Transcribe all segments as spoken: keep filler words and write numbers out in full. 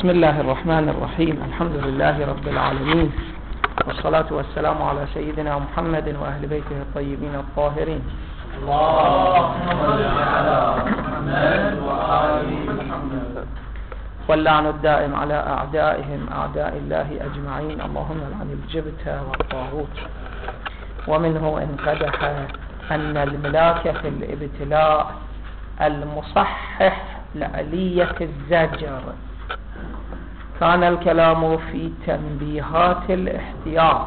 بسم الله الرحمن الرحيم. الحمد لله رب العالمين، والصلاة والسلام على سيدنا محمد وأهل بيته الطيبين الطاهرين. اللهم صل على محمد وآل محمد. واللعن الدائم على أعدائهم أعداء الله أجمعين. اللهم لعن الجبت والطاغوت. ومنه انقدح أن الملاك في الابتلاء المصحح لآلية الزجر. كان الكلام في تنبيهات الاحتياط.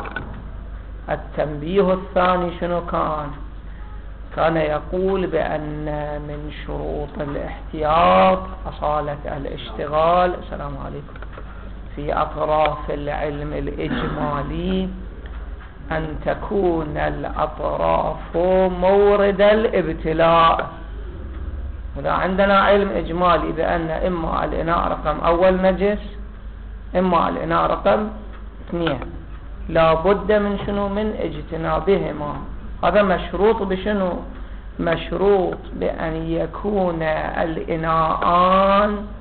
التنبيه الثاني شنو كان؟ كان يقول بأن من شروط الاحتياط أصالة الاشتغال السلام عليكم في أطراف العلم الإجمالي، أن تكون الأطراف مورد الابتلاء. وإذا عندنا علم إجمالي بأن إما الإناء رقم أول نجس إما الإناء رقم اثنين، لا بد من شنو؟ من اجتنابهما. هذا مشروط بشنو؟ مشروط بأن يكون الإناءان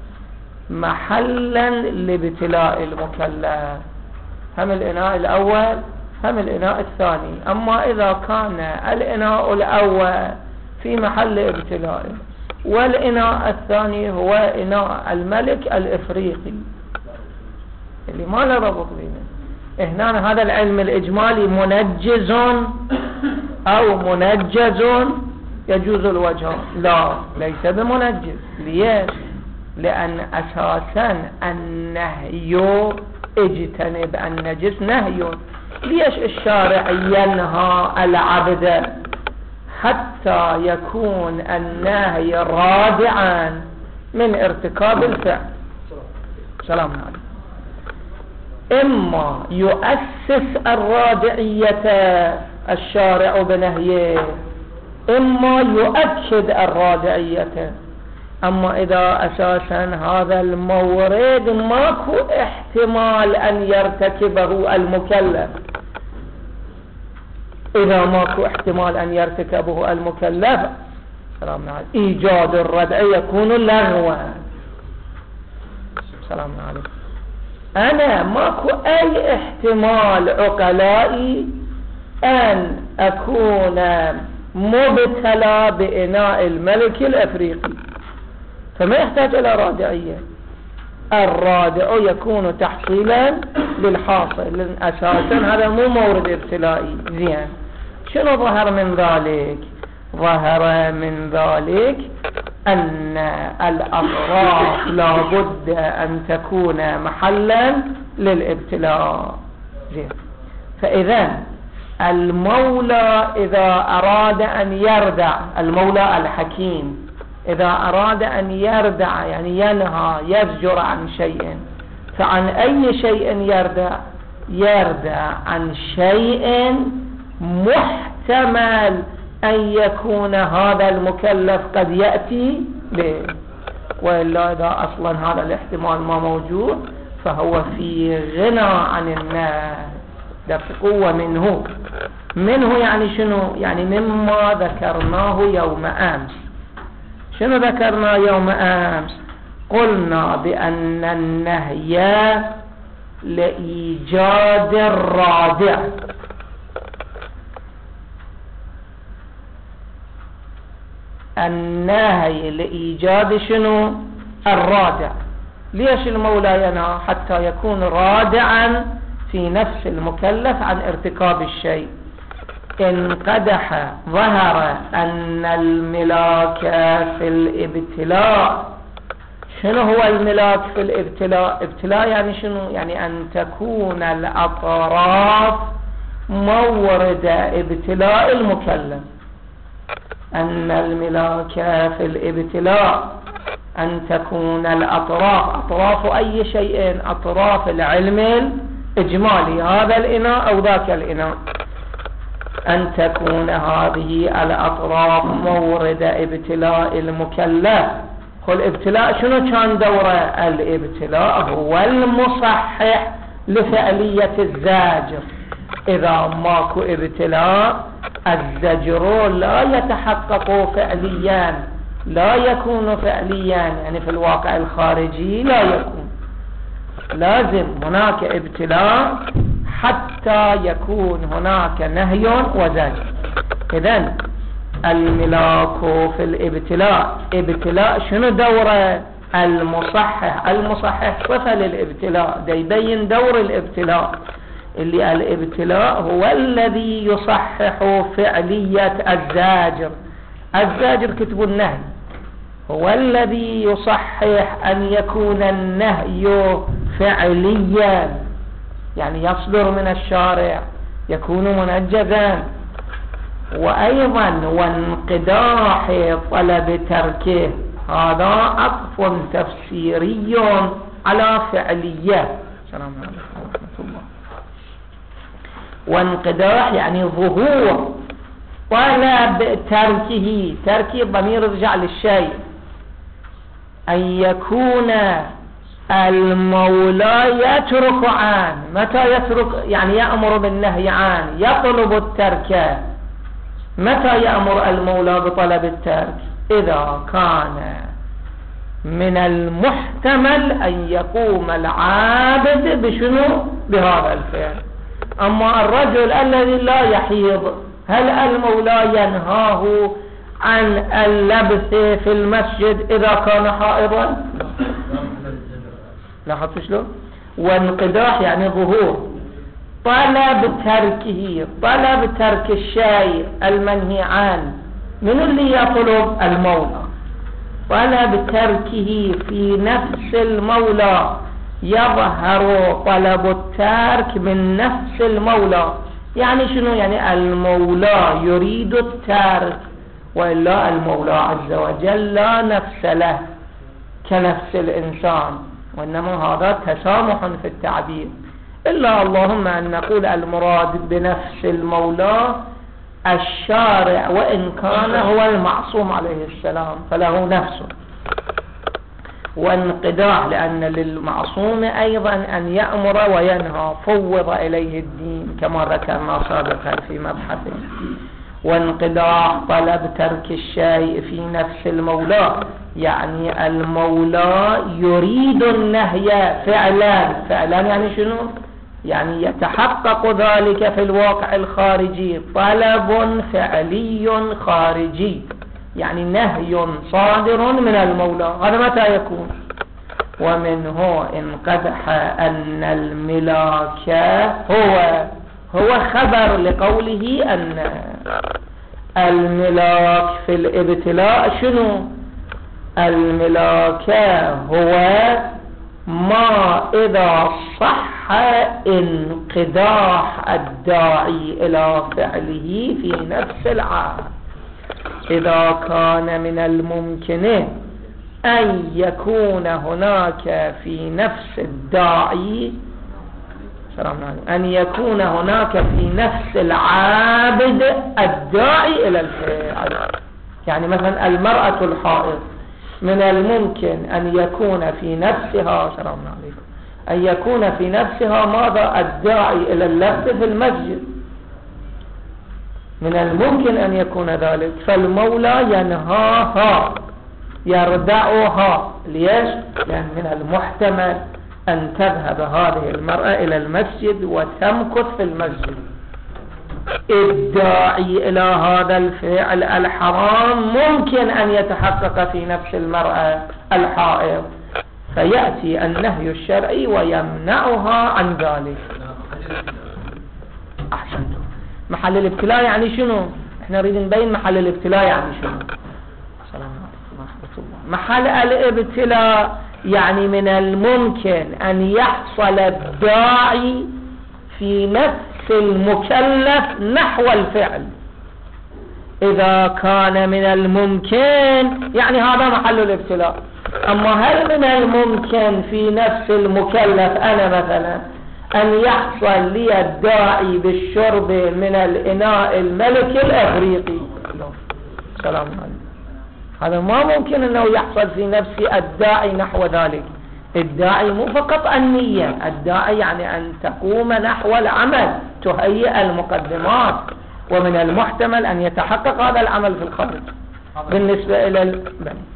محلا لابتلاء المكلف، هم الإناء الأول هم الإناء الثاني. أما إذا كان الإناء الأول في محل ابتلاء والإناء الثاني هو إناء الملك الإفريقي اللي ما له ربط بينه، هنا هذا العلم الإجمالي منجز أو منجز يجوز الوجه؟ لا، ليس بمنجز. ليش؟ لأن أساسا النهي اجتنب النجس نهي. ليش الشارع ينهى العبد؟ حتى يكون النهي رادعا من ارتكاب الفعل. سلام عليكم. إما يؤسس الرادعية الشارع بنهيه، إما يؤكد الرادعية. أما إذا أساسا هذا المورد ماكو احتمال أن يرتكبه المكلف، إذا ماكو احتمال أن يرتكبه المكلف سلام عليكم إيجاد الردع يكون لغوا. سلام عليكم. أنا ماكو أي احتمال عقلائي أن أكون مبتلى بإناء الملك الأفريقي، فما يحتاج إلى رادعية. الرادع يكون تحصيلا للحاصل، لأن أساسا هذا مو مورد ابتلائي. زين، شنو ظهر من ذلك؟ ظهر من ذلك أن الأطراف لا بد أن تكون محلا للابتلاء. زين، فإذا المولى إذا أراد أن يردع، المولى الحكيم إذا أراد أن يردع يعني ينهى يزجر عن شيء، فعن أي شيء يردع؟ يردع عن شيء محتمل أن يكون هذا المكلف قد يأتي به، وإلا إذا أصلا هذا الاحتمال ما موجود فهو في غنى عن النهي. ده قوة منه. منه يعني شنو؟ يعني مما ذكرناه يوم أمس. شنو ذكرنا يوم أمس؟ قلنا بأن النهي لإيجاد الرادع، النهي لإيجاد شنو؟ الرادع. ليش المولى ينهى؟ حتى يكون رادعا في نفس المكلف عن ارتكاب الشيء. انقدح ظهر أن الملاك في الابتلاء. شنو هو الملاك في الابتلاء؟ ابتلاء يعني شنو؟ يعني أن تكون الأطراف مورد ابتلاء المكلف. أن الملاك في الابتلاء أن تكون الأطراف، أطراف أي شيء؟ أطراف العلم الإجمالي، هذا الإناء أو ذاك الإناء، أن تكون هذه الأطراف مورد ابتلاء المكلف. والابتلاء شنو كان دوره؟ الابتلاء هو المصحح لفعلية الزاجر. إذا ماكو ابتلاء الزجر لا يتحقق فعليا، لا يكون فعليا، يعني في الواقع الخارجي لا يكون. لازم هناك ابتلاء حتى يكون هناك نهي وزجر. إذن الملاك في الابتلاء، ابتلاء شنو دوره؟ المصحح. المصحح صفة للابتلاء، دا يبين دور الابتلاء، اللي الابتلاء هو الذي يصحح فعلية الزاجر. الزاجر كتب النهي، هو الذي يصحح أن يكون النهي فعليا، يعني يصدر من الشارع، يكون منجزا. وأيضا وانقداح طلب تركه، هذا عطف تفسيري على فعلية. السلام عليكم ورحمة الله. وانقداح يعني ظهور طلب تركه، تركه ضمير يرجع للشيء، أن يكون المولى يترك عنه. متى يترك؟ يعني يأمر بالنهي عنه، يطلب الترك. متى يأمر المولى بطلب الترك؟ إذا كان من المحتمل أن يقوم العابد بشنو؟ بهذا الفعل. أما الرجل الذي لا يحيض، هل المولى ينهاه عن اللبث في المسجد إذا كان حائضا؟ لاحظت شلون؟ وانقداح يعني ظهور طلب تركه، طلب ترك الشيء المنهي عنه. من اللي يطلب؟ المولى. طلب تركه في نفس المولى، يظهر طلب الترك من نفس المولى. يعني شنو؟ يعني المولى يريد الترك، وإلا المولى عز وجل لا نفس له كنفس الإنسان، وإنما هذا تسامح في التعبير. إلا اللهم أن نقول المراد بنفس المولى الشارع، وإن كان هو المعصوم عليه السلام فله نفسه. وانقداح لأن للمعصوم أيضا أن يأمر وينهى، فوض إليه الدين كما ذكرنا سابقا في مبحثه. وانقداح طلب ترك الشيء في نفس المولى، يعني المولى يريد النهي فعلا. فعلا يعني شنو؟ يعني يتحقق ذلك في الواقع الخارجي، طلب فعلي خارجي، يعني نهي صادر من المولى. هذا متى يكون؟ ومنه انقدح أن الملاك هو هو خبر لقوله أن الملاك في الابتلاء شنو؟ الملاك هو ما إذا صح انقداح الداعي إلى فعله في نفس العام. إذا كان من الممكن أن يكون هناك في نفس الداعي أن يكون هناك في نفس العابد الداعي إلى الفعل. يعني مثلا المرأة الحائض من الممكن أن يكون في نفسها سلام عليكم أن يكون في نفسها ماذا؟ الداعي إلى اللبس في المسجد، من الممكن أن يكون ذلك. فالمولى ينهاها يردعها. ليش؟ لأن من المحتمل أن تذهب هذه المرأة إلى المسجد وتمكث في المسجد. الداعي إلى هذا الفعل الحرام ممكن أن يتحقق في نفس المرأة الحائض، فيأتي النهي الشرعي ويمنعها عن ذلك. أحسنتم. محل الابتلاء يعني شنو؟ احنا نريد نبين محل الابتلاء يعني شنو. السلام عليكم ورحمة الله. محل الابتلاء يعني من الممكن أن يحصل الداعي في نفس المكلف نحو الفعل. إذا كان من الممكن يعني هذا محل الابتلاء. أما هل من الممكن في نفس المكلف أنا مثلا أن يحصل لي الداعي بالشرب من الإناء الملكي الأفريقي؟ سلام عليكم. هذا ما ممكن أنه يحصل في نفسي الداعي نحو ذلك. الداعي مو فقط النية، الداعي يعني أن تقوم نحو العمل، تهيئ المقدمات، ومن المحتمل أن يتحقق هذا العمل في الخارج بالنسبة إلى البني.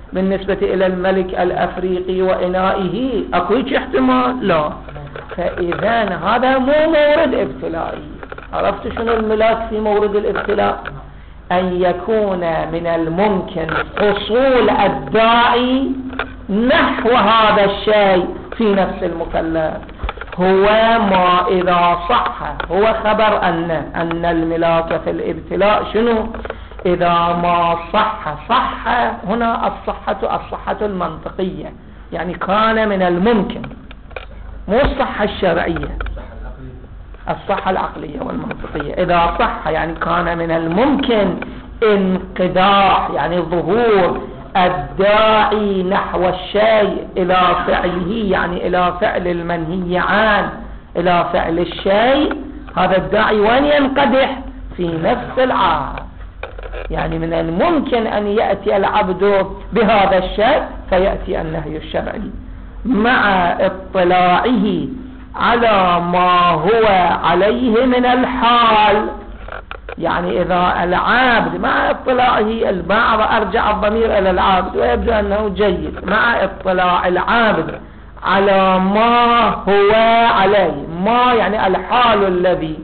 بالنسبة إلى الملك الأفريقي وإنائه أكو هيك احتمال؟ لا. فإذا هذا مو مورد ابتلائي. عرفت شنو الملاك في مورد الابتلاء؟ أن يكون من الممكن حصول الداعي نحو هذا الشيء في نفس المكلف. هو ما إذا صح، هو خبر أن أن الملاك في الابتلاء شنو؟ إذا ما صح صح هنا الصحة الصحة المنطقية، يعني كان من الممكن، مو الصحة الشرعية، الصحة العقلية والمنطقية. إذا صح يعني كان من الممكن انقداح، يعني ظهور الداعي نحو الشيء إلى فعله، يعني إلى فعل المنهي عنه، إلى فعل الشيء. هذا الداعي وين ينقدح؟ في نفس العبد. يعني من الممكن أن يأتي العبد بهذا الشيء فيأتي النهي الشرعي مع اطلاعه على ما هو عليه من الحال. يعني إذا العابد مع اطلاعه، البعض أرجع الضمير إلى العابد ويبدو أنه جيد، مع اطلاع العابد على ما هو عليه، ما يعني الحال الذي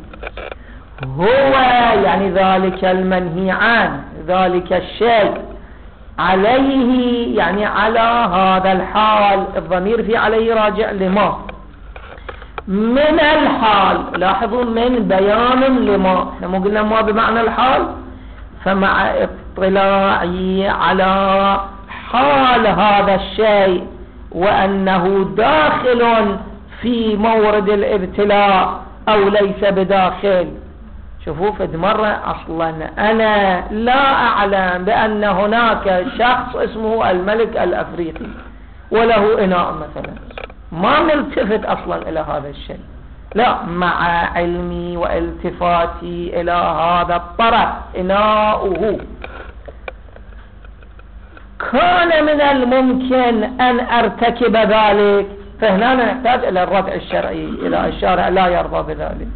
هو يعني ذلك المنهي عنه، ذلك الشيء عليه، يعني على هذا الحال. الضمير في عليه راجع لما من الحال. لاحظوا من بيان لما، احنا مو قلنا ما بمعنى الحال. فمع اطلاعي على حال هذا الشيء وأنه داخل في مورد الابتلاء أو ليس بداخل. شوفوا فد مرة أصلا أنا لا أعلم بأن هناك شخص اسمه الملك الأفريقي وله إناء مثلا، ما نلتفت أصلا إلى هذا الشيء. لا، مع علمي والتفاتي إلى هذا الطرف إناؤه، كان من الممكن أن أرتكب ذلك. فهنا نحتاج إلى الردع الشرعي، إلى الشارع لا يرضى بذلك.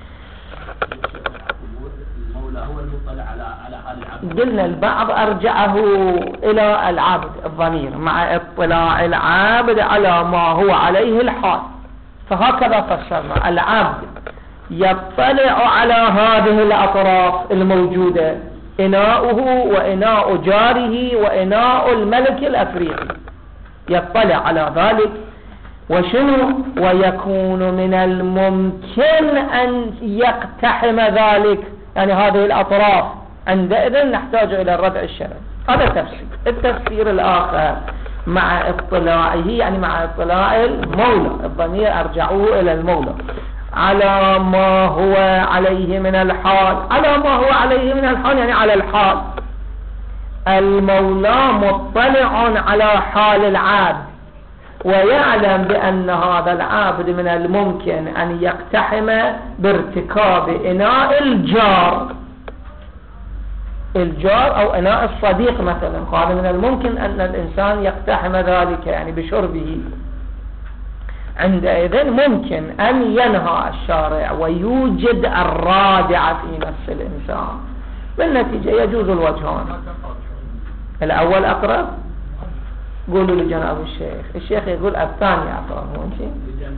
المولى هو المطلع على على حال العبد. قلنا البعض أرجعه إلى العبد الضمير، مع اطلاع العبد على ما هو عليه الحال. فهكذا فسرنا العبد يطلع على هذه الأطراف الموجودة، إناؤه وإناء جاره وإناء الملك الأفريقي، يطلع على ذلك. وشنو؟ ويكون من الممكن أن يقتحم ذلك، يعني هذه الأطراف. عندئذ نحتاج إلى الردع الشرعي. هذا تفسير. التفسير الآخر مع اطلاعه، يعني مع اطلاع المولى، الضمير أرجعوه إلى المولى، على ما هو عليه من الحال. على ما هو عليه من الحال يعني على الحال. المولى مطلع على حال العبد ويعلم بأن هذا العبد من الممكن أن يقتحم بارتكاب إناء الجار الجار أو إناء الصديق مثلا. قال من الممكن أن الإنسان يقتحم ذلك يعني بشربه. عندئذ ممكن أن ينهى الشارع ويوجد الرادع في نفس الإنسان. بالنتيجة يجوز الوجهان. الأول أقرب، قولوا لجناب الشيخ. الشيخ يقول الثاني أقرب. ممكن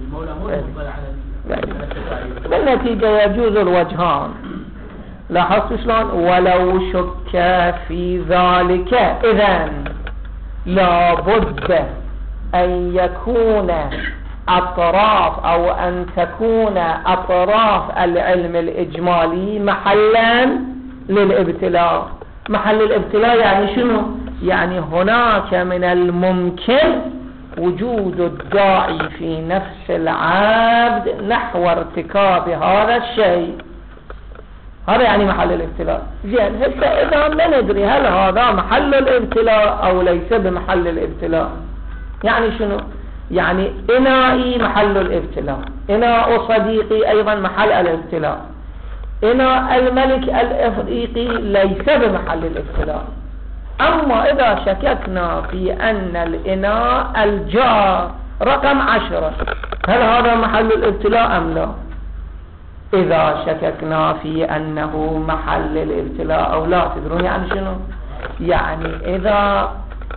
بالنتيجة يجوز الوجهان. لاحظتوا شلون؟ ولو شك في ذلك إذن لابد أن يكون أطراف أو أن تكون أطراف العلم الإجمالي محلا للابتلاء. محل الابتلاء يعني شنو؟ يعني هناك من الممكن وجود الداعي في نفس العبد نحو ارتكاب هذا الشيء. هذا يعني محل الابتلاء. زين، هسه إذا ما ندري هل هذا محل الابتلاء أو ليس بمحل الابتلاء. يعني شنو؟ يعني إنائي محل الابتلاء، إناء صديقي أيضا محل الابتلاء، إناء الملك الأفريقي ليس بمحل الابتلاء. أما إذا شككنا في أن الإناء الجار رقم عشرة، هل هذا محل الابتلاء أم لا؟ إذا شككنا في أنه محل الابتلاء أو لا، تدرون يعني شنو؟ يعني إذا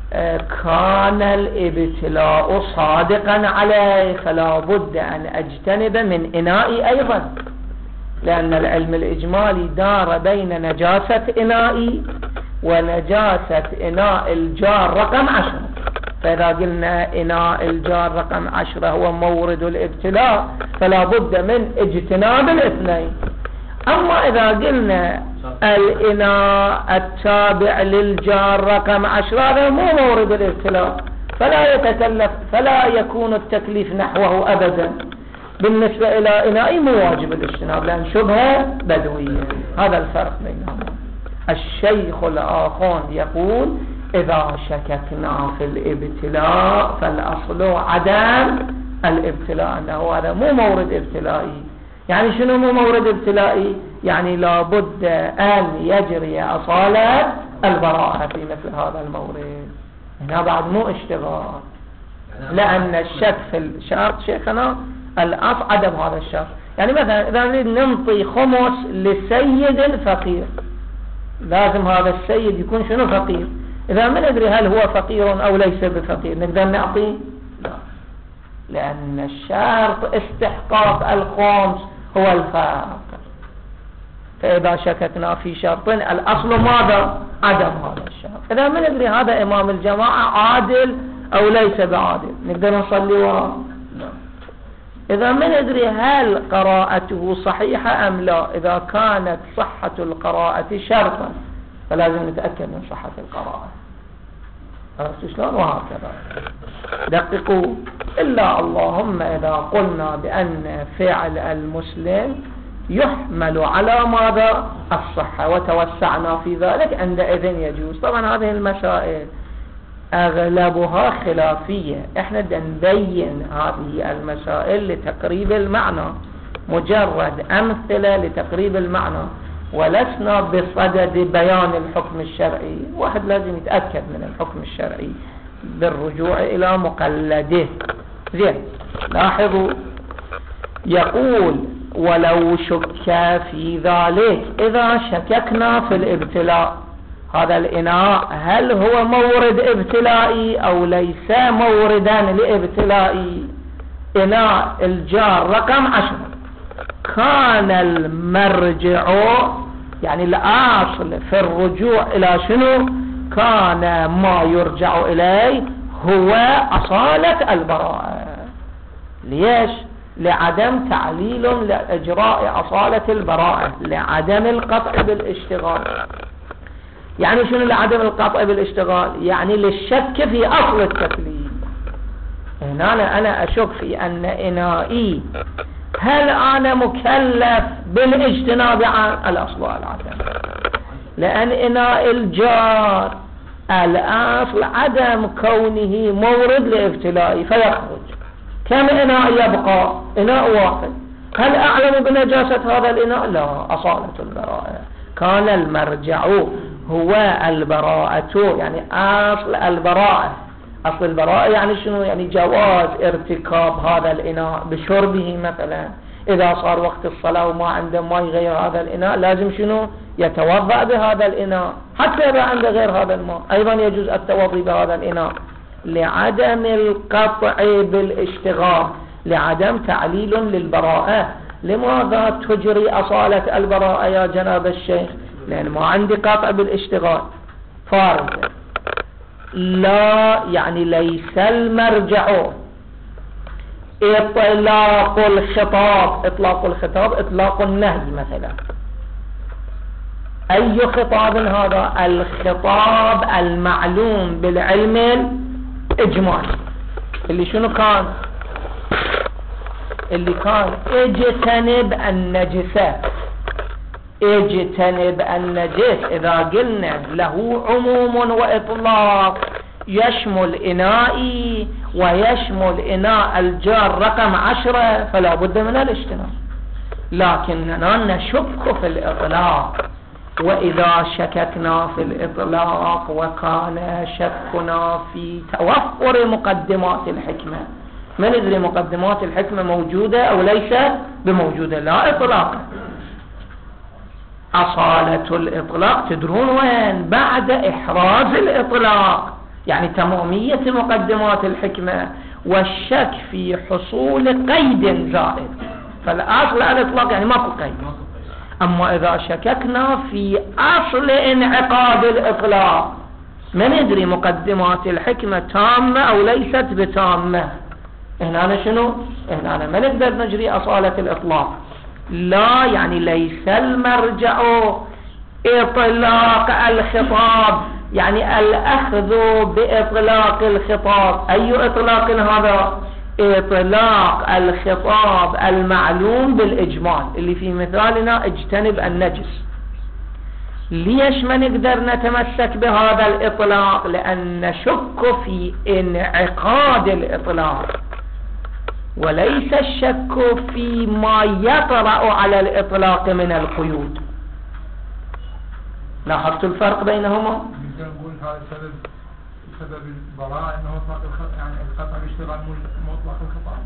كان الابتلاء صادقا عليه فلا بد أن أجتنب من إنائي أيضا، لأن العلم الإجمالي دار بين نجاسة إنائي ونجاسة إناء الجار رقم عشرة. فإذا قلنا إناء الجار رقم عشرة هو مورد الابتلاء فلا بد من اجتناب الاثنين. أما إذا قلنا الإناء التابع للجار رقم عشرة هذا مو مورد الابتلاء فلا يتكلف فلا يكون التكليف نحوه أبدا. بالنسبة إلى إناء مو واجب الاجتناب لأن شبهة بدوية. هذا الفرق بينهم. الشيخ الآخر يقول إذا شككنا في الابتلاء فالأصل عدم الابتلاء، أنه هذا مو مورد ابتلائي. يعني شنو مو مورد ابتلائي؟ يعني لابد أن يجري أصالة البراءة في مثل هذا المورد. هنا بعد مو اشتغال، لأن الشك في الشرط شيخنا الأصل عدم هذا الشرط. يعني مثلا إذا نريد ننطي خمس لسيد فقير لازم هذا السيد يكون شنو فقير. إذا ما ندري هل هو فقير أو ليس بفقير نقدر نعطيه؟ لا، لأن الشرط استحقاق الخمس هو الفقر. فإذا شككنا في شرط الأصل ماذا؟ عدم هذا الشرط. إذا ما ندري هذا إمام الجماعة عادل أو ليس بعادل نقدر نصلي وراه؟ لا. إذا ما ندري هل قراءته صحيحة أم لا، إذا كانت صحة القراءة شرطا فلازم نتأكد من صحة القراءة. عرفت شلون؟ وهكذا دققوا. إلا اللهم إذا قلنا بأن فعل المسلم يحمل على ماذا؟ الصحة وتوسعنا في ذلك عندئذ يجوز. طبعا هذه المسائل أغلبها خلافية، احنا نبين هذه المسائل لتقريب المعنى، مجرد أمثلة لتقريب المعنى، ولسنا بصدد بيان الحكم الشرعي. واحد لازم يتأكد من الحكم الشرعي بالرجوع إلى مقلده. زين، لاحظوا يقول ولو شك في ذلك. إذا شككنا في الابتلاء هذا الإناء هل هو مورد ابتلائي أو ليس موردا لابتلائي، إناء الجار رقم عشرة، كان المرجع يعني الأصل في الرجوع إلى شنو؟ كان ما يرجع إليه هو أصالة البراءة. ليش؟ لعدم تعليل لإجراء أصالة البراءة، لعدم القطع بالاشتغال. يعني شنو لعدم القطع بالاشتغال؟ يعني للشك في أصل التكليف. هنا أنا أشك في أن إنائي هل أنا مكلف بالاجتناب عن الأصل العدم، لأن إناء الجار الأصل عدم كونه مورد لابتلائي فيخرج. كم إناء يبقى؟ إناء واحد. هل أعلم بنجاسة هذا الإناء؟ لا، أصالة البراءة. كان المرجع هو البراءة، يعني أصل البراءة. أصل البراءة يعني شنو؟ يعني جواز ارتكاب هذا الإناء بشربه مثلا. إذا صار وقت الصلاة وما عنده ماء غير هذا الإناء لازم شنو؟ يتوضأ بهذا الإناء. حتى إذا عنده غير هذا الماء أيضا يجوز التوضي بهذا الإناء، لعدم القطع بالاشتغال، لعدم تعليل للبراءة. لماذا تجري أصالة البراءة يا جناب الشيخ؟ لأن ما عندي قطع بالاشتغال. فارغ. لا، يعني ليس المرجع إطلاق الخطاب. إطلاق الخطاب إطلاق النهي مثلا. أي خطاب هذا؟ الخطاب المعلوم بالعلم الإجمالي اللي شنو كان؟ اللي كان اجتنب النجسة. اجتنب النجس إذا قلنا له عموم وإطلاق يشمل إنائي ويشمل إناء الجار رقم عشرة فلا بد من الاجتناب. لكننا نشك في الإطلاق، وإذا شككنا في الإطلاق وكان شكنا في توفر مقدمات الحكمة، ما ندري مقدمات الحكمة موجودة أو ليس بموجودة، لا إطلاق. أصالة الإطلاق تدرون وين؟ بعد إحراز الإطلاق. يعني تمامية مقدمات الحكمة، والشك في حصول قيد زائد. فالأصل على الإطلاق يعني ماكو قيد. أما إذا شككنا في أصل انعقاد الإطلاق ما ندري مقدمات الحكمة تامة أو ليست بتامة. هنا أنا شنو؟ هنا أنا ما نقدر نجري أصالة الإطلاق. لا يعني ليس المرجع إطلاق الخطاب، يعني الأخذ بإطلاق الخطاب. أي إطلاق هذا؟ إطلاق الخطاب المعلوم بالإجمال اللي في مثالنا اجتنب النجس. ليش ما نقدر نتمسك بهذا الإطلاق؟ لأن نشك في انعقاد الإطلاق، وليس الشك فيما يطرأ على الإطلاق من القيود. لاحظت الفرق بينهما؟ نقدر نقول هذا سبب سبب البراءة انه مطلق الخطأ، يعني الخطأ بيشتغل مو مطلق الخطأ.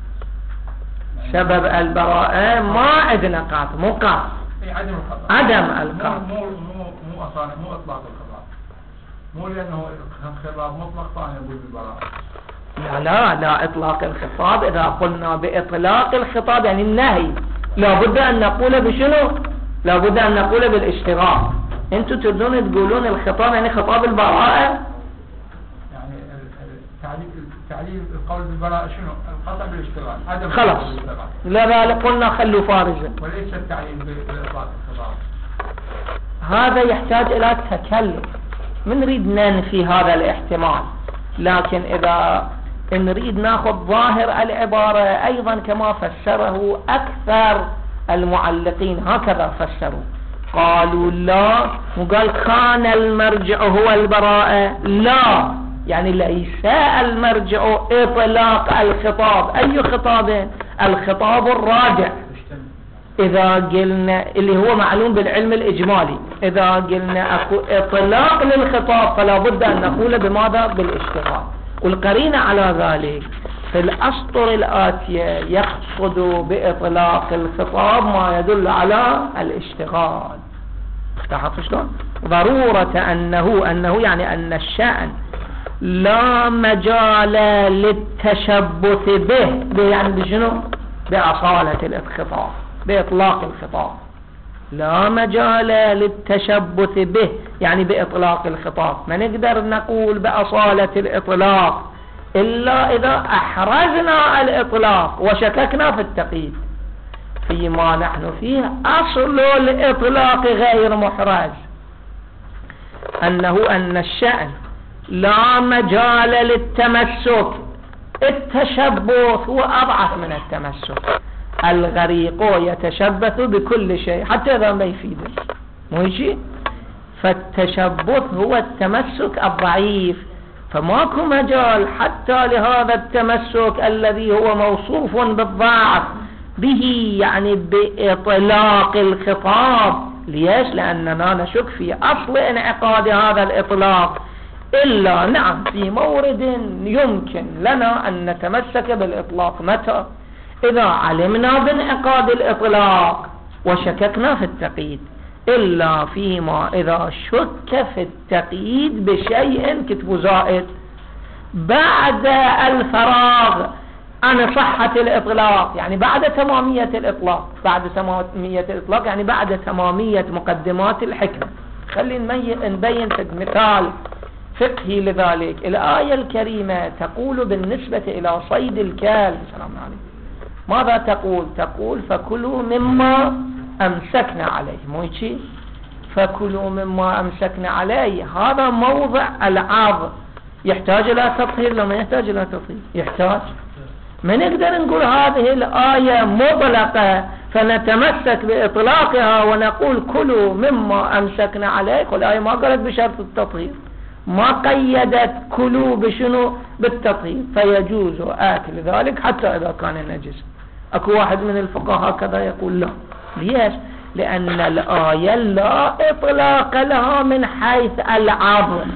سبب البراءة ما عندنا قاط، مو قاط. اي عدم الخطأ. عدم القاط. مو مو مو اصلا مو اطلاق الخطأ. مو لانه الخطاب مطلق فانا اقول بالبراءة. لا لا لا اطلاق الخطاب. اذا قلنا باطلاق الخطاب يعني النهي، لابد ان نقول بشنو؟ لابد ان نقول بالاشتراك. انتوا تردون تقولون الخطاب يعني خطاب البراءة. يعني التعليل تعليل القول بالبراءة شنو؟ الخطأ بالاشتراك. عدم خلاص. لا لا قلنا خلوا فارجا. وليس التعليل باطلاق الخطاب. هذا يحتاج الى تكلم. من نريد ننفي هذا الاحتمال، لكن اذا نريد ناخذ ظاهر العبارة ايضا كما فسره اكثر المعلقين هكذا فسروا. قالوا لا، وقال كان المرجع هو البراءة. لا يعني ليس المرجع اطلاق الخطاب. اي خطاب؟ الخطاب الراجع. اذا قلنا اللي هو معلوم بالعلم الاجمالي، اذا قلنا اكو اطلاق للخطاب فلا بد ان نقول بماذا؟ بالاشتغال. والقرينة على ذلك في الأسطر الآتية يقصد بإطلاق الخطاب ما يدل على الاشتغال. افتحت شلون؟ ضرورة أنه أنه يعني أن الشأن لا مجال للتشبث به، يعني بشنو؟ بأصالة الخطاب، بإطلاق الخطاب. لا مجال للتشبث به يعني بإطلاق الخطاب. ما نقدر نقول بأصالة الإطلاق إلا إذا أحرزنا الإطلاق وشككنا في التقييد. فيما نحن فيه أصل الإطلاق غير محرز، أنه أن الشأن لا مجال للتمسك. التشبث هو أضعف من التمسك. الغريق يتشبث بكل شيء حتى إذا ما يفيده، مو هيك؟ فالتشبث هو التمسك الضعيف، فماكو مجال حتى لهذا التمسك الذي هو موصوف بالضعف به، يعني بإطلاق الخطاب. ليش؟ لأننا نشك في أصل انعقاد هذا الإطلاق. إلا نعم في مورد يمكن لنا أن نتمسك بالإطلاق. متى؟ إذا علمنا بانعقاد الإطلاق وشككنا في التقييد. إلا فيما إذا شك في التقييد بشيء كتب زائد بعد الفراغ عن صحة الإطلاق، يعني بعد تمامية الإطلاق. بعد تمامية الإطلاق يعني بعد تمامية مقدمات الحكمة. خلينا نبين مثال فقهي لذلك. الآية الكريمة تقول بالنسبة إلى صيد الكلب، سلام عليكم، ماذا تقول؟ تقول فكلوا مما أمسكنا عليه، مو هيك؟ فكلوا مما أمسكنا عليه. هذا موضع العرض يحتاج إلى تطهير لو ما يحتاج إلى تطهير؟ يحتاج. ما نقدر نقول هذه الآية مطلقة فنتمسك بإطلاقها ونقول كلوا مما أمسكنا عليه. والآية ما قالت بشرط التطهير، ما قيدت كلوا بشنو؟ بالتطهير. فيجوز آكل ذلك حتى إذا كان نجس. أكو واحد من الفقهاء كذا يقول لا. ليش؟ لأن الآية لا إطلاق لها من حيث العرض،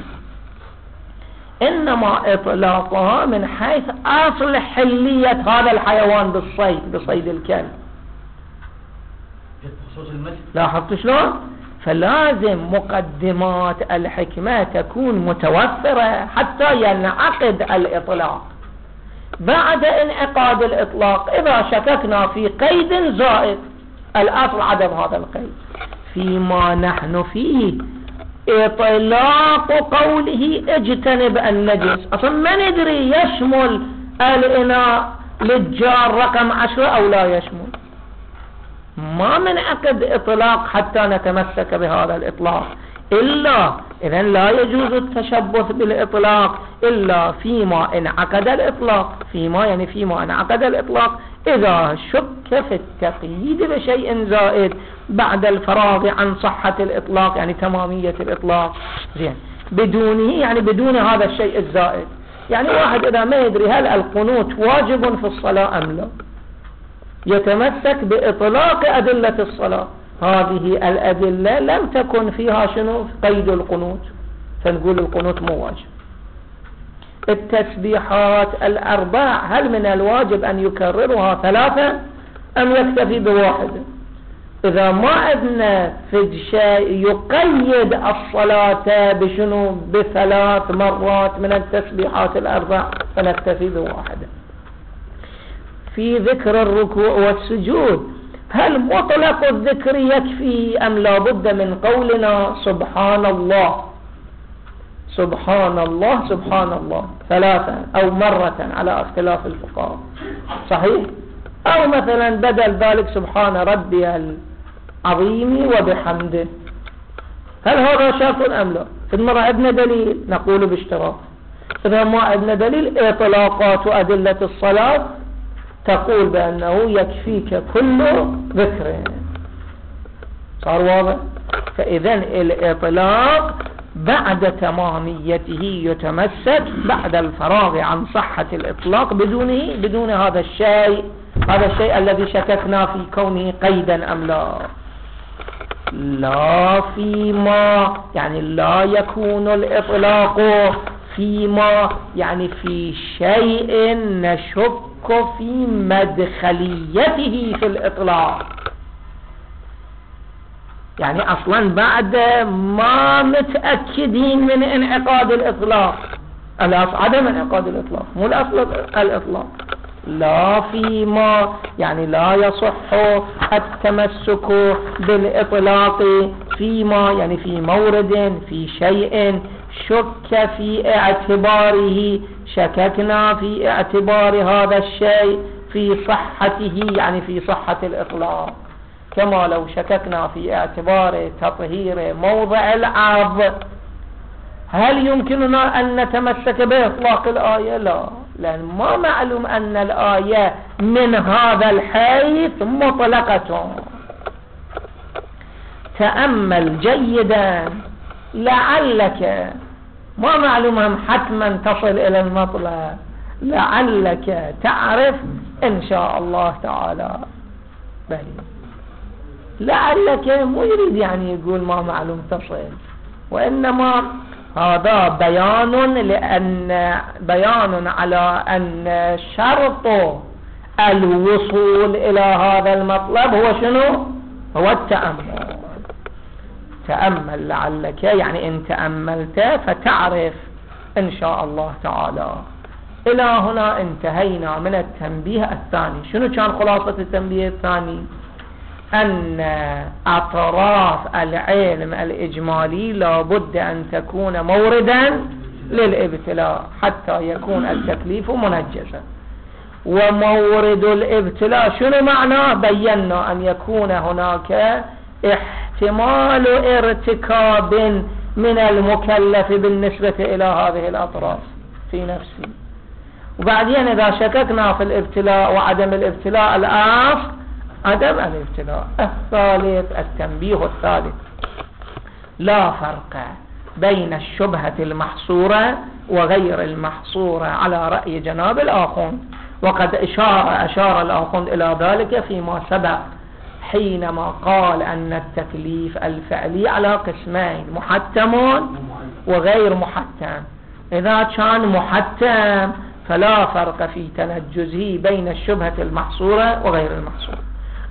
إنما إطلاقها من حيث أصل حلية هذا الحيوان بالصيد، بصيد الكلب. لاحظت شلون؟ فلازم مقدمات الحكمة تكون متوفرة حتى ينعقد الإطلاق. بعد انعقاد الإطلاق إذا شككنا في قيد زائد، الأصل عدم هذا القيد. فيما نحن فيه إطلاق قوله اجتنب النجس، أصلا ما ندري يشمل الإناء للجار رقم عشرة أو لا يشمل، ما منعقد إطلاق حتى نتمسك بهذا الإطلاق، إلا إذن لا يجوز التشبث بالإطلاق إلا فيما انعقد الإطلاق. فيما يعني فيما انعقد الإطلاق إذا شك في التقييد بشيء زائد بعد الفراغ عن صحة الإطلاق، يعني تمامية الإطلاق. زين، بدونه يعني بدون هذا الشيء الزائد. يعني واحد إذا ما يدري هل القنوت واجب في الصلاة أم لا، يتمسك بإطلاق أدلة الصلاة، هذه الأدلة لم تكن فيها شنو قيد القنوت، فنقول القنوت مو واجب. التسبيحات الأربع هل من الواجب أن يكررها ثلاثة أم يكتفي بواحدة؟ إذا ما عندنا في شيء يقيد الصلاة بشنو بثلاث مرات من التسبيحات الأربع فنكتفي بواحدة. في ذكر الركوع والسجود هل مطلق الذكر يكفي أم لا بد من قولنا سبحان الله سبحان الله سبحان الله ثلاثة أو مرة على اختلاف الفقهاء، صحيح؟ أو مثلا بدل ذلك سبحان ربي العظيم وبحمده، هل هذا شرط أم لا؟ في المرة عندنا دليل نقول باشتراط، إذا ما عندنا دليل إطلاقات وأدلة الصلاة تقول بأنه يكفيك كل ذكر. صار واضح؟ فإذا الإطلاق بعد تماميته يتمسك بعد الفراغ عن صحة الإطلاق بدونه بدون هذا الشيء هذا الشيء الذي شككنا في كونه قيدا أم لا. لا فيما يعني لا يكون الإطلاق فيما يعني في شيء نشك في مدخليته في الإطلاق، يعني أصلا بعد ما متأكدين من انعقاد الإطلاق، الأصل عدم انعقاد الإطلاق مو الأصل الإطلاق. لا فيما يعني لا يصح التمسك بالإطلاق فيما يعني في مورد في شيء شك في اعتباره، شككنا في اعتبار هذا الشيء في صحته يعني في صحة الإطلاق، كما لو شككنا في اعتبار تطهير موضع العظ هل يمكننا أن نتمسك بإطلاق الآية؟ لا، لأن ما معلوم أن الآية من هذا الحيث مطلقة. تأمل جيدا لعلك ما معلوم حتما تصل إلى المطلب، لعلك تعرف إن شاء الله تعالى. بل لعلك مو يريد يعني يقول ما معلوم تصل، وإنما هذا بيان لأن بيان على أن شرط الوصول إلى هذا المطلب هو شنو؟ هو التأمل. تأمل لعلك يعني إن تأملت فتعرف إن شاء الله تعالى. إلى هنا انتهينا من التنبيه الثاني. شنو كان خلاصة التنبيه الثاني؟ أن أطراف العلم الإجمالي لابد أن تكون موردا للابتلاء حتى يكون التكليف منجزا. ومورد الابتلاء شنو معناه؟ بينا أن يكون هناك احتمال ارتكاب من المكلف بالنسبة إلى هذه الأطراف في نفسه. وبعدين إذا شككنا في الابتلاء وعدم الابتلاء الأصل عدم الابتلاء. الثالث التنبيه الثالث، لا فرق بين الشبهة المحصورة وغير المحصورة على رأي جناب الآخوند، وقد إشار أشار الآخوند إلى ذلك فيما سبق حينما قال أن التكليف الفعلي على قسمين، محتم وغير محتم. إذا كان محتم فلا فرق في تنجزه بين الشبهة المحصورة وغير المحصورة.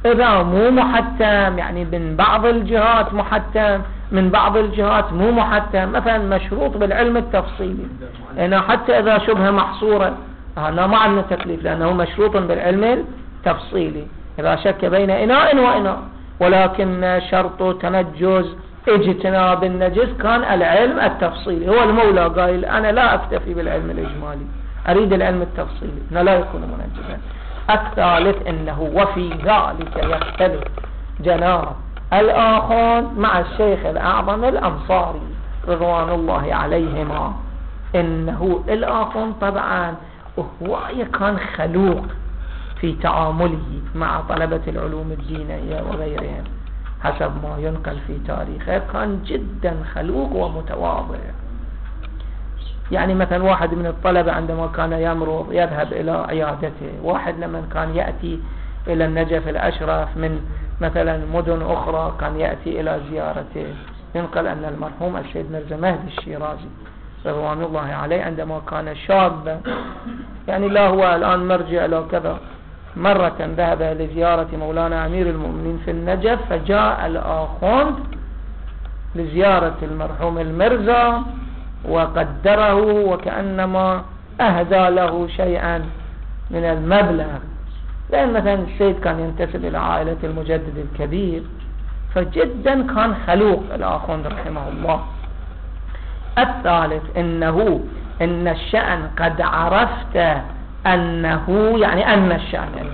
إذا مو محتم يعني من بعض الجهات محتم، من بعض الجهات مو محتم، مثلا مشروط بالعلم التفصيلي، هنا حتى إذا شبه محصورة هنا ما عندنا تكليف لأنه مشروط بالعلم التفصيلي. إذا شك بين إناء وإناء ولكن شرط تنجز اجتناب النجس كان العلم التفصيلي. هو المولى قائل أنا لا أكتفي بالعلم الإجمالي، أريد العلم التفصيلي، هنا لا يكون منجزا. الثالث إنه وفي ذلك يختلف جناب الآخر مع الشيخ الأعظم الأنصاري رضوان الله عليهما، إنه الآخر طبعا هو كان خلوق في تعامله مع طلبة العلوم الدينية وغيرهم حسب ما ينقل في تاريخه، كان جدا خلوق ومتواضع. يعني مثلا واحد من الطلبة عندما كان يمرض يذهب إلى عيادته، واحد لما كان يأتي إلى النجف الأشرف من مثلا مدن أخرى كان يأتي إلى زيارته. ينقل أن المرحوم السيد مرزا مهدي الشيرازي رضوان الله عليه عندما كان شابا، يعني لا هو الآن مرجع له كذا، مرة ذهب لزيارة مولانا أمير المؤمنين في النجف، فجاء الآخوند لزيارة المرحوم المرزا وقدره وكأنما أهدى له شيئا من المبلغ، لأن مثلا السيد كان ينتسب إلى عائلة المجدد الكبير، فجدا كان خلوق الآخوند رحمه الله. الثالث إنه إن الشأن قد عرفت أنه يعني أن الشأن يعني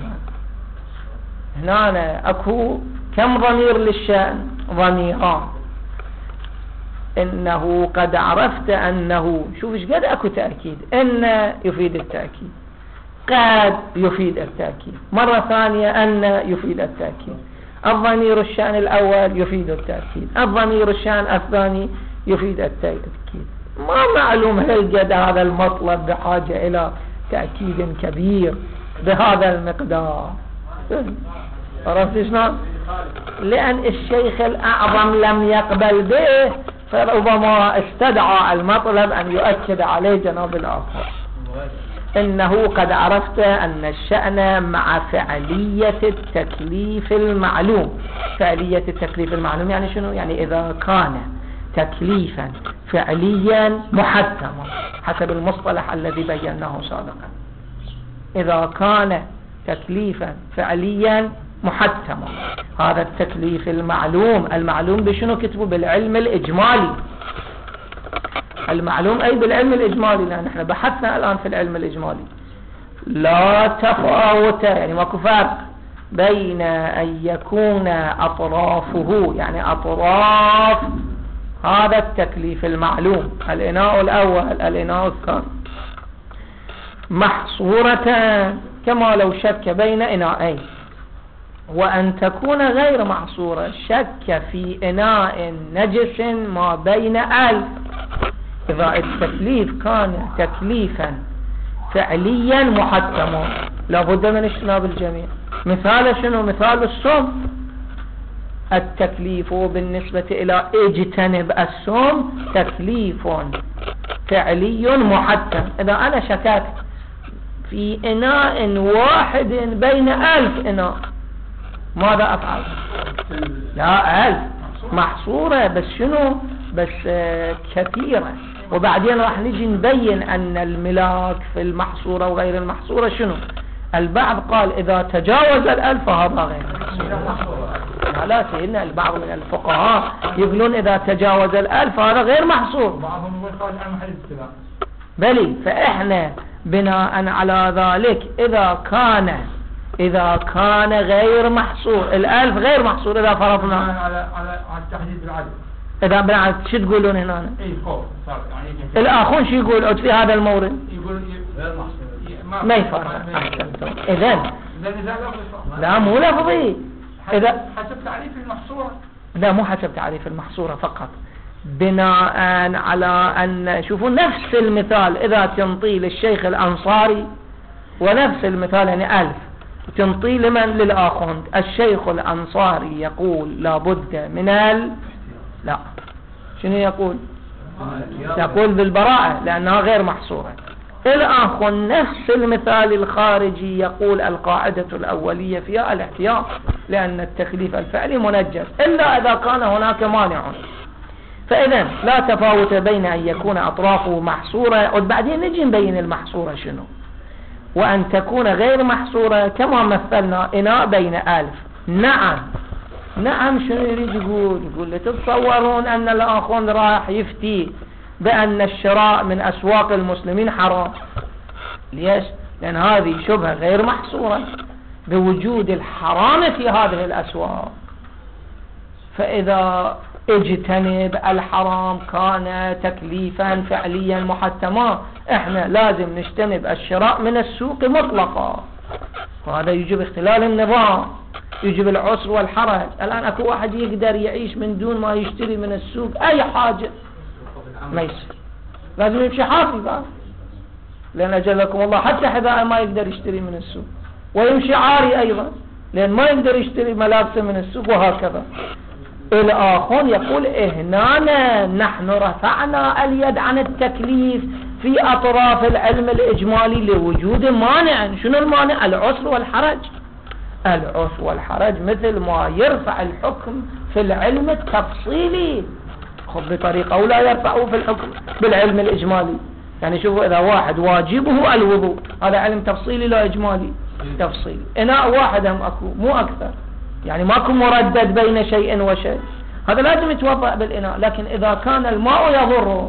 هنا أكو كم ضمير للشأن؟ ضميران. إنه قد عرفت أنه، شوف ايش قد أكو تأكيد، إن يفيد التأكيد، قد يفيد التأكيد، مرة ثانية أن يفيد التأكيد، الضمير الشأن الأول يفيد التأكيد، الضمير الشأن الثاني يفيد التأكيد. ما معلوم هل قد هذا المطلب بحاجة إلى تأكيد كبير بهذا المقدار. عرفت شلون؟ لأن الشيخ الأعظم لم يقبل به، فربما استدعى المطلب أن يؤكد عليه جناب الآخر. إنه قد عرفت أن الشأن مع فعلية التكليف المعلوم. فعلية التكليف المعلوم يعني شنو؟ يعني إذا كان تكليفا فعليا محتما حسب المصطلح الذي بيناه سابقا، إذا كان تكليفا فعليا محتما، هذا التكليف المعلوم. المعلوم بشنو كتبه؟ بالعلم الإجمالي. المعلوم أي بالعلم الإجمالي، لأن احنا بحثنا الآن في العلم الإجمالي. لا تفاوت يعني ماكو فرق بين أن يكون أطرافه يعني أطراف هذا التكليف المعلوم، الإناء الأول الإناء الثاني، محصورة كما لو شك بين إناءين، وأن تكون غير محصورة شك في إناء نجس ما بين ألف. إذا التكليف كان تكليفا فعليا محتما لابد من اجتناب الجميع. مثال شنو؟ مثال الصوم، التكليف بالنسبة إلى اجتنب الصوم تكليف فعلي محتم. إذا أنا شككت في إناء واحد بين ألف إناء ماذا أفعل؟ لا ألف محصورة بس شنو؟ بس آه كثيرة. وبعدين راح نجي نبين أن الملاك في المحصورة وغير المحصورة شنو. البعض قال إذا تجاوز الألف فهذا غير محصور، لا سيدنا البعض من الفقهاء يقولون إذا تجاوز الألف هذا غير محصور، بعضهم يقول عن محل السباق بلي. فإحنا بناء على ذلك إذا كان إذا كان غير محصور الألف غير محصور، إذا فرضنا على على على التحديد بالعدد، إذا بناء شو تقولون هنا؟ إيه فوق صار يعني الآخون شو يقول في هذا المورد؟ يقول غير محصور ما يفرق. إذن إذا لا مو لفظي، إذا حسب تعريف المحصورة، لا مو حسب تعريف المحصورة فقط، بناء على أن شوفوا نفس المثال إذا تنطي للشيخ الأنصاري ونفس المثال يعني ألف تنطي لمن؟ للآخوند. الشيخ الأنصاري يقول لابد من ال لا شنو يقول؟ يقول بالبراءة لأنها غير محصورة. الآن نفس المثال الخارجي يقول القاعدة الأولية فيها الاحتياط، لأن التكليف الفعلي منجس إلا إذا كان هناك مانع. فإذا لا تفاوت بين أن يكون أطرافه محصورة، وبعدين نجي نبين المحصورة شنو، وأن تكون غير محصورة كما مثلنا إناء بين ألف. نعم نعم شنو يريد يقول؟ يقول لي تتصورون أن الآخر راح يفتي بأن الشراء من أسواق المسلمين حرام. ليش؟ لأن هذه شبهة غير محصورة بوجود الحرام في هذه الأسواق، فإذا اجتنب الحرام كان تكليفا فعليا محتما. احنا لازم نجتنب الشراء من السوق مطلقا، وهذا يجب اختلال النظام، يجب العسر والحرج. الآن اكو واحد يقدر يعيش من دون ما يشتري من السوق اي حاجة، ما يصير، لازم يمشي حافي بقى، لأن أجلكم الله حتى حذاء ما يقدر يشتري من السوق، ويمشي عاري أيضا لأن ما يقدر يشتري ملابسه من السوق، وهكذا. الآخر يقول هنا نحن رفعنا اليد عن التكليف في أطراف العلم الإجمالي لوجود مانع. شنو المانع؟ العسر والحرج. العسر والحرج مثل ما يرفع الحكم في العلم التفصيلي خذ بطريقة ولا يرفعه في الحكم بالعلم الإجمالي. يعني شوفوا إذا واحد واجبه الوضوء، هذا علم تفصيلي لا إجمالي؟ تفصيلي. إناء واحد هم أكو مو أكثر، يعني ماكو مردد بين شيء وشيء، هذا لازم يتوضأ بالإناء. لكن إذا كان الماء يضره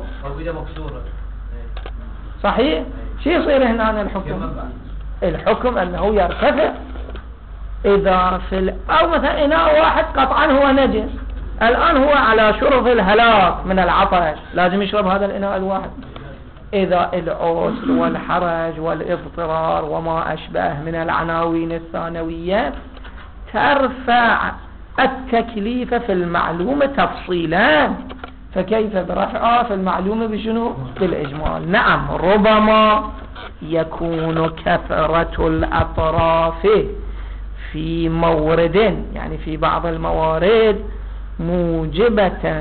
صحيح، شو يصير هنا الحكم؟ الحكم أنه يرتفع إذا في ال... أو مثلا إناء واحد قطعا هو نجس، الآن هو على شرف الهلاك من العطش، لازم يشرب هذا الإناء الواحد. إذا العسر والحرج والاضطرار وما أشبه من العناوين الثانوية ترفع التكليف في المعلوم تفصيلا، فكيف برفعها في المعلوم بشنو؟ بالإجمال. نعم ربما يكون كثرة الأطراف في مورد، يعني في بعض الموارد، موجبة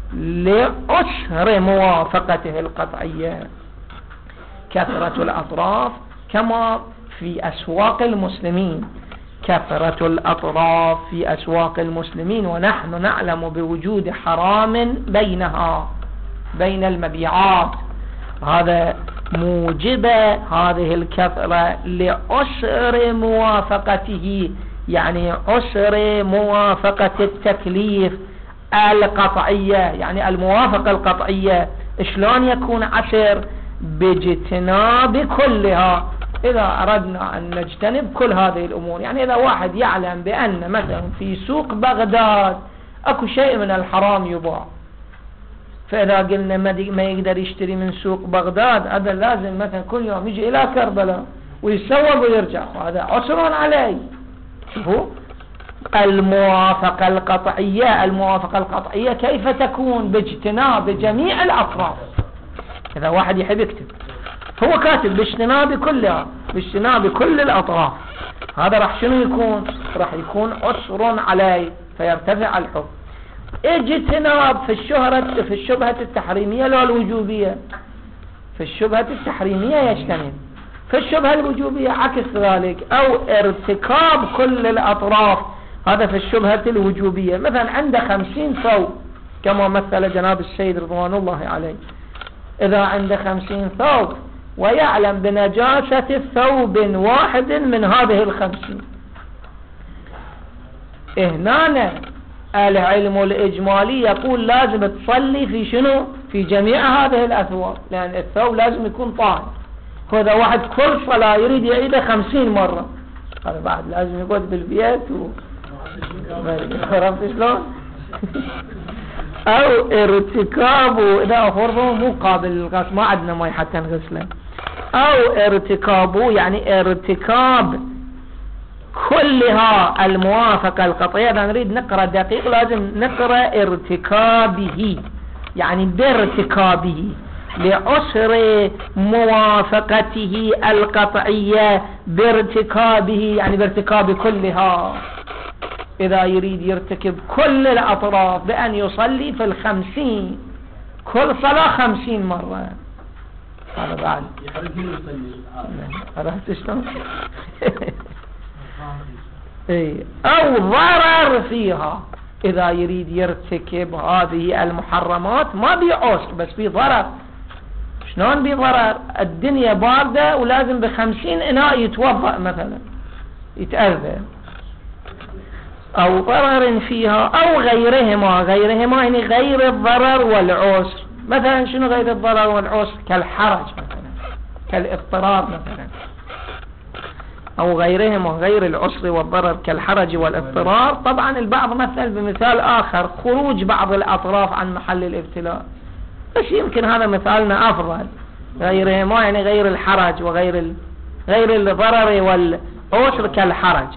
لأسر موافقته القطعية. كثرة الأطراف كما في أسواق المسلمين، كثرة الأطراف في أسواق المسلمين ونحن نعلم بوجود حرام بينها بين المبيعات، هذا موجب هذه الكثرة لأسر موافقته، يعني أسر موافقة التكليف القطعية، يعني الموافقة القطعية. شلون يكون عسر؟ باجتناب كلها. إذا أردنا أن نجتنب كل هذه الأمور، يعني إذا واحد يعلم بأن مثلا في سوق بغداد أكو شيء من الحرام يباع، فإذا قلنا ما يقدر يشتري من سوق بغداد، هذا لازم مثلا كل يوم يجي إلى كربلاء ويسوق ويرجع، هذا عسر عليه. شوفوا الموافقة القطعية، الموافقة القطعية كيف تكون؟ باجتناب جميع الأطراف. إذا واحد يحب يكتب هو كاتب باجتناب كلها، باجتناب كل الأطراف، هذا راح شنو يكون؟ راح يكون عسر عليه فيرتفع الحكم. اجتناب في الشهرة في الشبهة التحريمية لا الوجوبية، في الشبهة التحريمية يجتنب، في الشبهة الوجوبية عكس ذلك، أو ارتكاب كل الأطراف، هذا في الشبهة الوجوبية. مثلا عنده خمسين ثوب كما مثل جناب السيد رضوان الله عليه، إذا عنده خمسين ثوب ويعلم بنجاسة الثوب واحد من هذه الخمسين، هنا العلم الإجمالي يقول لازم تصلي في شنو؟ في جميع هذه الأثواب، لأن الثوب لازم يكون طاهر. هذا واحد كل صلاة يريد يعيده خمسين مرة، هذا بعد لازم يقعد بالبيت و عرفت شلون؟ أو ارتكابه إذا فرضه مو قابل للغسل، ما عندنا ماء حتى نغسله، أو ارتكابه يعني ارتكاب كلها الموافقة القطعية. إذا نريد نقرأ دقيق لازم نقرأ ارتكابه، يعني بارتكابه لعسر موافقته القطعية، بارتكابه يعني بارتكاب كلها. إذا يريد يرتكب كل الأطراف بأن يصلي في الخمسين، كل صلاة خمسين مرة، هذا بعد يخرج من يصلي. عرفت شلون؟ اي او ضرر فيها، اذا يريد يرتكب هذه المحرمات ما بي عسر بس بي ضرر. شلون بي ضرر؟ الدنيا باردة ولازم بخمسين اناء يتوضأ مثلا يتأذى، او ضرر فيها او غيرهما. غيرهما يعني غير الضرر والعسر. مثلا شنو غير الضرر والعسر؟ كالحرج مثلا، كالاضطرار مثلا، او غيرهما غير العسر والضرر كالحرج والاضطرار. طبعا البعض مثل بمثال اخر خروج بعض الاطراف عن محل الابتلاء، بس يمكن هذا مثالنا افضل. غيرهما يعني غير الحرج وغير ال... غير الضرر والعسر كالحرج.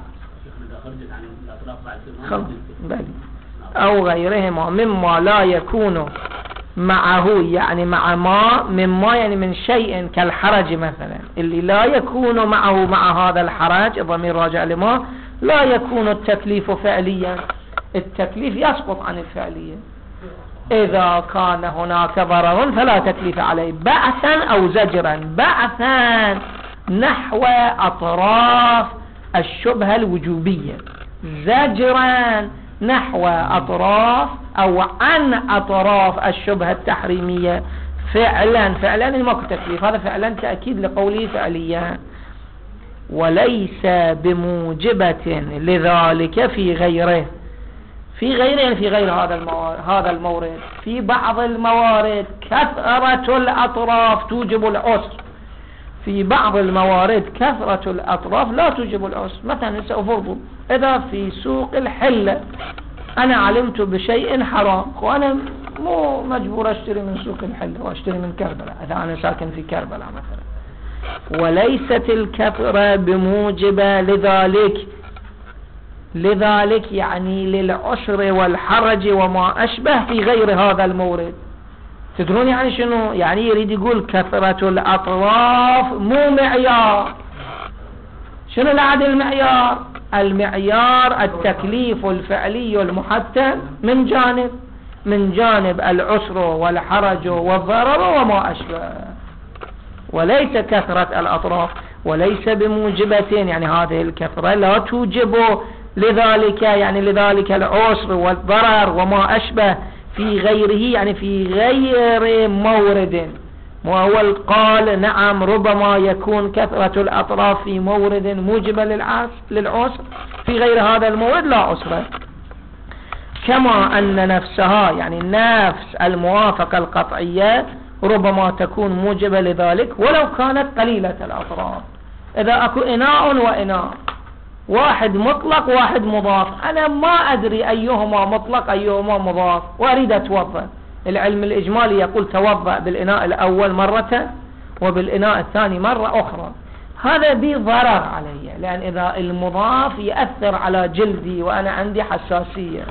او غيرهما مما لا يكون معه، يعني مع ما مما يعني من شيء كالحرج مثلا، اللي لا يكون معه مع هذا الحرج الضمير راجع لما لا يكون التكليف فعليا. التكليف يسقط عن الفعلية. إذا كان هناك ضرر فلا تكليف عليه بعثا أو زجرا. بعثا نحو أطراف الشبهة الوجوبية، زجرا نحو أطراف أو عن أطراف الشبهة التحريمية. فعلا فعلا ماكو تكليف، هذا فعلا تأكيد لقوله فعليا. وليس بموجبة لذلك في غيره. في غيره يعني في غير هذا الموارد. هذا المورد في بعض الموارد كثرة الأطراف توجب العسر، في بعض الموارد كثرة الأطراف لا توجب العسر. مثلا سأفرض إذا في سوق الحلة أنا علمت بشيء حرام وأنا مو مجبور أشتري من سوق الحلة وأشتري من كربلاء إذا أنا ساكن في كربلاء مثلا. وليست الكثرة بموجبة لذلك. لذلك يعني للعسر والحرج وما أشبه في غير هذا المورد. تدرون يعني شنو؟ يعني يريد يقول كثرة الأطراف مو معيار. شنو العدل المعيار؟ المعيار التكليف الفعلي المحتم من جانب من جانب العسر والحرج والضرر وما أشبه، وليس كثرة الأطراف. وليس بموجبتين يعني هذه الكثرة لا توجب لذلك، يعني لذلك العسر والضرر وما أشبه في غيره، يعني في غير مورد. وهو قال نعم ربما يكون كثرة الأطراف في مورد موجبة للعسر، في غير هذا المورد لا عسر. كما أن نفسها يعني نفس الموافقة القطعية ربما تكون موجبة لذلك ولو كانت قليلة الأطراف. إذا أكو إناء وإناء، واحد مطلق واحد مضاف، أنا ما أدري أيهما مطلق أيهما مضاف وأريد أتوضأ، العلم الإجمالي يقول توضأ بالإناء الأول مرة وبالإناء الثاني مرة أخرى. هذا بي ضرر علي، لأن إذا المضاف يأثر على جلدي وأنا عندي حساسية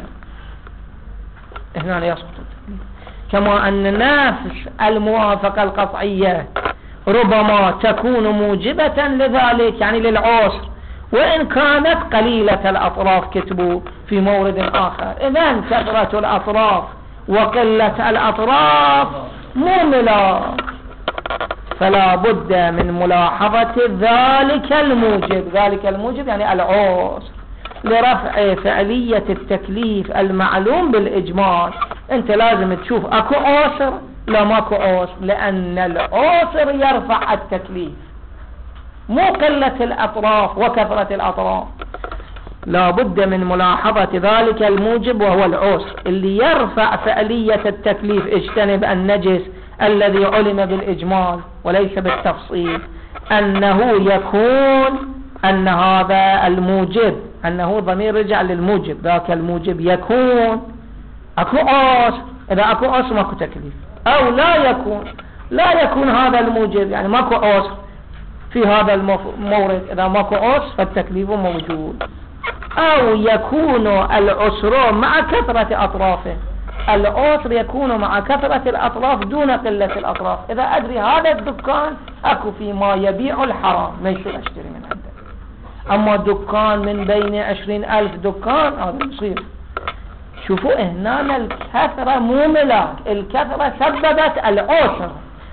هنا يسقط. كما أن نفس الموافقة القطعية ربما تكون موجبة لذلك يعني للعسر وإن كانت قليلة الأطراف كتبوا في مورد آخر. إذن كثرة الأطراف وقلة الأطراف موملة، فلا بد من ملاحظة ذلك الموجب. ذلك الموجب يعني العسر لرفع فعلية التكليف المعلوم بالإجمال. أنت لازم تشوف أكو عسر لا ماكو عسر، لأن العسر يرفع التكليف مو قلة الأطراف وكثرة الأطراف. لا بد من ملاحظة ذلك الموجب وهو العسر اللي يرفع فعلية التكليف. اجتنب النجس الذي علم بالإجمال وليس بالتفصيل، أنه يكون أن هذا الموجب أنه ضمير رجع للموجب، ذاك الموجب يكون أكو عسر. إذا أكو عسر ماكو تكليف، أو لا يكون لا يكون هذا الموجب يعني ماكو عسر في هذا المورد. إذا ماكو عسر فالتكليف موجود. أو يكون العسر مع كثرة أطرافه. العسر يكون مع كثرة الأطراف دون قلة الأطراف. إذا أدري هذا الدكان أكو في ما يبيع الحرام ما يصير أشتري من عنده، أما دكان من بين عشرين ألف دكان هذا يصير. شوفوا هنا الكثرة مو ملاك، الكثرة سببت العسر.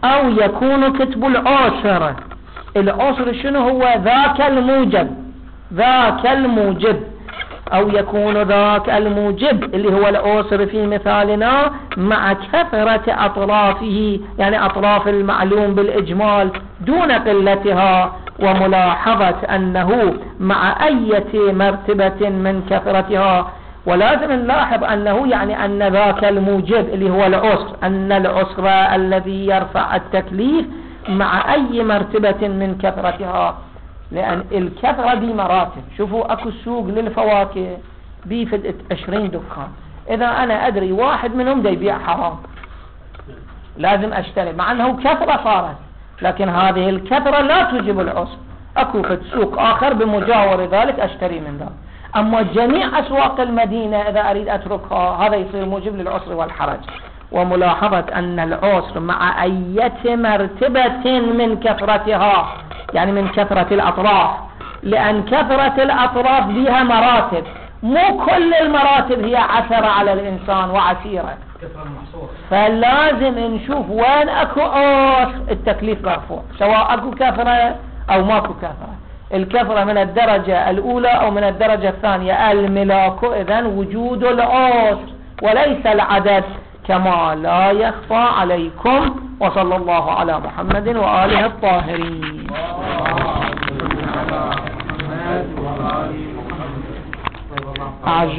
أو يكون كتب العسر. العسر شنو هو؟ ذاك الموجب، ذاك الموجب، أو يكون ذاك الموجب اللي هو العسر في مثالنا مع كثرة أطرافه، يعني أطراف المعلوم بالإجمال دون قلتها، وملاحظة أنه مع أي مرتبة من كثرتها. ولازم نلاحظ أنه يعني أن ذاك الموجب اللي هو العسر، أن العسر الذي يرفع التكليف مع أي مرتبة من كثرتها، لأن الكثرة دي مراتب. شوفوا أكو سوق للفواكه بي في عشرين دكان، إذا أنا أدري واحد منهم دا يبيع حرام لازم أشتري، مع أنه كثرة صارت، لكن هذه الكثرة لا توجب العسر. أكو في سوق آخر بمجاور ذلك أشتري من ذلك. أما جميع أسواق المدينة إذا أريد أتركها هذا يصير موجب للعسر والحرج. وملاحظة أن العسر مع أي مرتبة من كثرتها، يعني من كثرة الأطراف، لأن كثرة الأطراف بها مراتب، مو كل المراتب هي عسرة على الإنسان وعسيرة، فلازم نشوف وين أكو عسر التكليف مرفوع، سواء أكو كثرة أو ماكو كثرة. الكثرة من الدرجة الأولى أو من الدرجة الثانية، الملاك إذن وجود العسر وليس العدد كما لا يخفى عليكم. وصلى الله على محمد وآله الطاهرين.